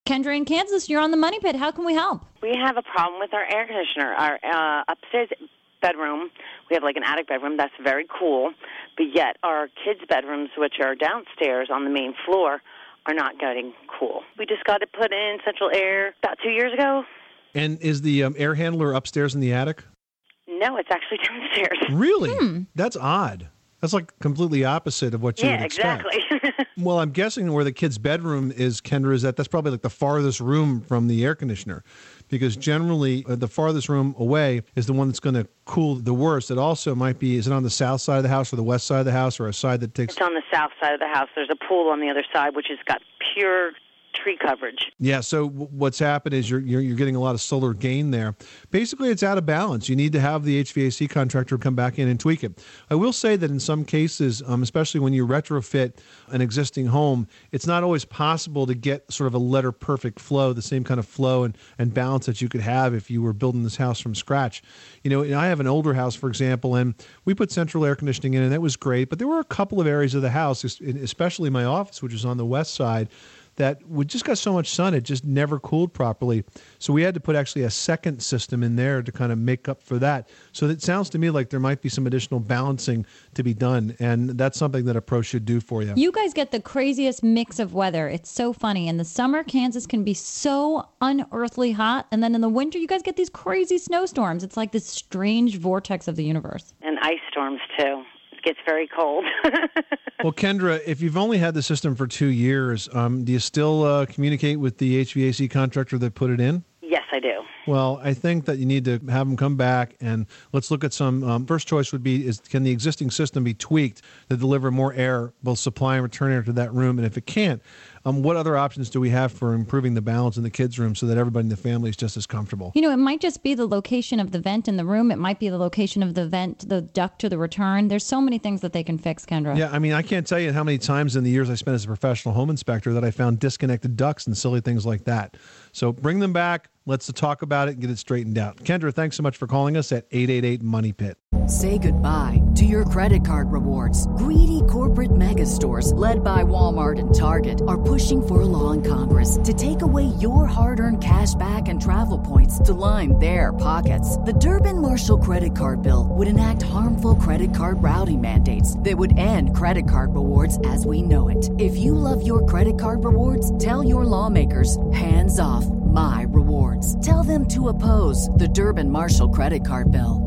Kendra in Kansas, you're on the Money Pit. How can we help? We have a problem with our air conditioner. Our upstairs bedroom, we have like an attic bedroom. That's very cool. But yet our kids' bedrooms, which are downstairs on the main floor, are not getting cool. We just got it put in central air about 2 years ago. And is the air handler upstairs in the attic? No, it's actually downstairs. Really? That's odd. That's like completely opposite of what you would expect. Yeah, exactly. Well, I'm guessing where the kid's bedroom is, Kendra, is that's probably like the farthest room from the air conditioner, because generally the farthest room away is the one that's going to cool the worst. It also might be, is it on the south side of the house or the west side of the house, or a side that takes... It's on the south side of the house. There's a pool on the other side, which has got pure tree coverage. Yeah, so what's happened is you're getting a lot of solar gain there. Basically, it's out of balance. You need to have the HVAC contractor come back in and tweak it. I will say that in some cases, especially when you retrofit an existing home, it's not always possible to get sort of a letter-perfect flow, the same kind of flow and balance that you could have if you were building this house from scratch. You know, I have an older house, for example, and we put central air conditioning in, and that was great, but there were a couple of areas of the house, especially my office, which is on the west side, that we just got so much sun, it just never cooled properly. So we had to put actually a second system in there to kind of make up for that. So it sounds to me like there might be some additional balancing to be done, and that's something that a pro should do for you. You guys get the craziest mix of weather. It's so funny. In the summer, Kansas can be so unearthly hot, and then in the winter, you guys get these crazy snowstorms. It's like this strange vortex of the universe. And ice storms, too. It gets very cold. Well, Kendra, if you've only had the system for 2 years, do you still communicate with the HVAC contractor that put it in? Yes, I do. Well, I think that you need to have them come back, and let's look at some. First choice would be, can the existing system be tweaked to deliver more air, both supply and return air to that room? And if it can't, what other options do we have for improving the balance in the kids' room so that everybody in the family is just as comfortable? You know, it might just be the location of the vent in the room. It might be the location of the vent, the duct to the return. There's so many things that they can fix, Kendra. Yeah, I mean, I can't tell you how many times in the years I spent as a professional home inspector that I found disconnected ducts and silly things like that. So bring them back. Let's talk about it and get it straightened out. Kendra, thanks so much for calling us at 888-MONEY-PIT. Say goodbye to your credit card rewards. Greedy corporate mega stores, led by Walmart and Target, are pushing for a law in Congress to take away your hard-earned cash back and travel points to line their pockets. The Durbin-Marshall credit card bill would enact harmful credit card routing mandates that would end credit card rewards as we know it. If you love your credit card rewards, tell your lawmakers, hands off my rewards. Tell them to oppose the Durbin-Marshall credit card bill.